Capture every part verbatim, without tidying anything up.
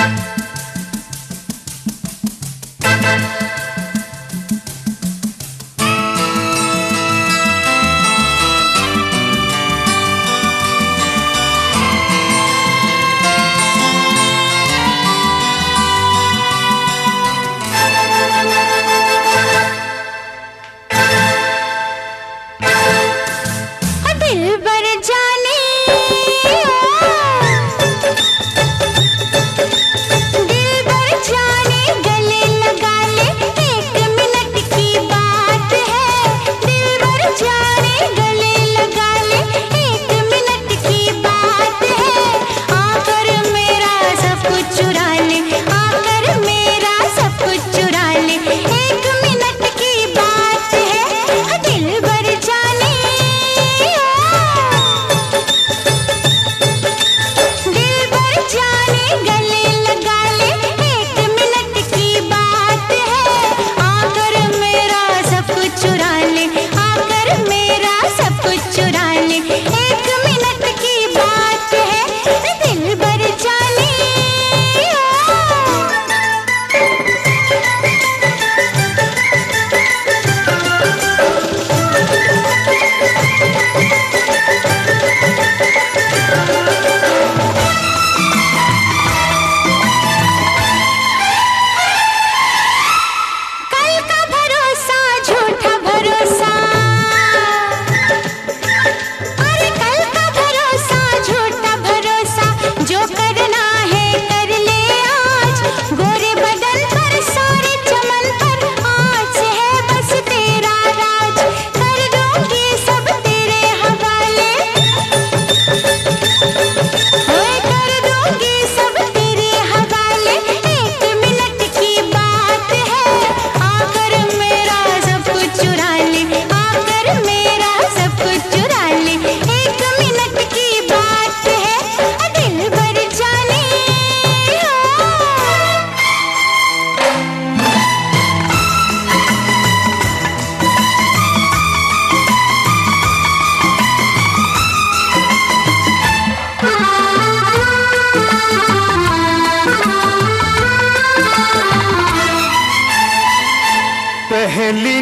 पहली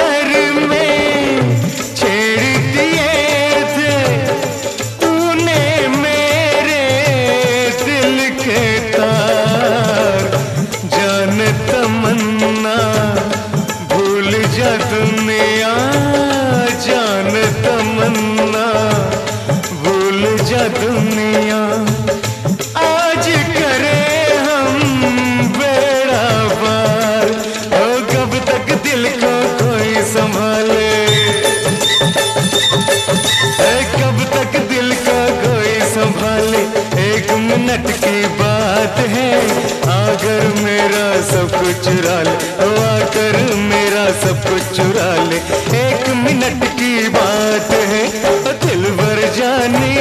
नजर में छेड़ दिए थे तूने मेरे दिल के तार। जान तमन्ना भूल जा दुनिया, जान तमन्ना भूल जा दुनिया। आज करे हम बेड़ा पार, हो कब तक दिल को कोई संभाले, कब तक दिल को कोई संभाले। एक मिनट की बात है, आकर मेरा सब कुछ चुरा ले, आकर मेरा सब कुछ चुरा ले। एक मिनट की बात है, दिल भर जानी।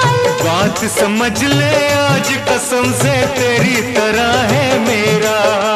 समझ ले आज कसम से तेरी तरह है मेरा।